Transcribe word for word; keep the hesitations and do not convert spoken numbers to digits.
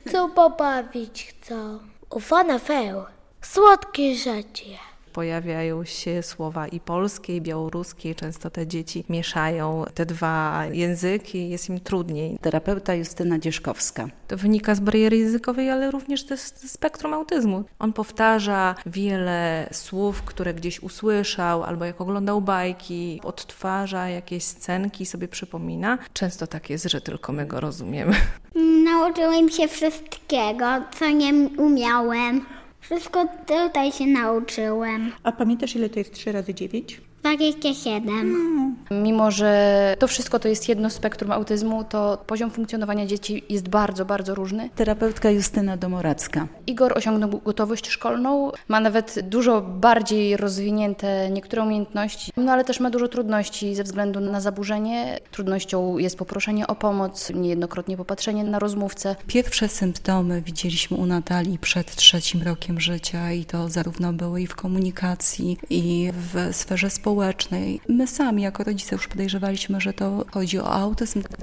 Co pobawić chcą. Ufana feł. Słodkie rzeczy. Pojawiają się słowa i polskie, i białoruskie, i często te dzieci mieszają te dwa języki, jest im trudniej. Terapeuta Justyna Dzierzkowska. To wynika z bariery językowej, ale również też z spektrum autyzmu. On powtarza wiele słów, które gdzieś usłyszał, albo jak oglądał bajki, odtwarza jakieś scenki i sobie przypomina. Często tak jest, że tylko my go rozumiemy. Nauczyłem się wszystkiego, co nie umiałem. Wszystko tutaj się nauczyłem. A pamiętasz, ile to jest trzy razy dziewięć? dwadzieścia siedem. Mimo że to wszystko to jest jedno spektrum autyzmu, to poziom funkcjonowania dzieci jest bardzo, bardzo różny. Terapeutka Justyna Domoracka. Igor osiągnął gotowość szkolną, ma nawet dużo bardziej rozwinięte niektóre umiejętności, no ale też ma dużo trudności ze względu na zaburzenie. Trudnością jest poproszenie o pomoc, niejednokrotnie popatrzenie na rozmówcę. Pierwsze symptomy widzieliśmy u Natalii przed trzecim rokiem życia i to zarówno były i w komunikacji, i w sferze społecznej. My sami jako rodzice już podejrzewaliśmy, że to chodzi o autyzm.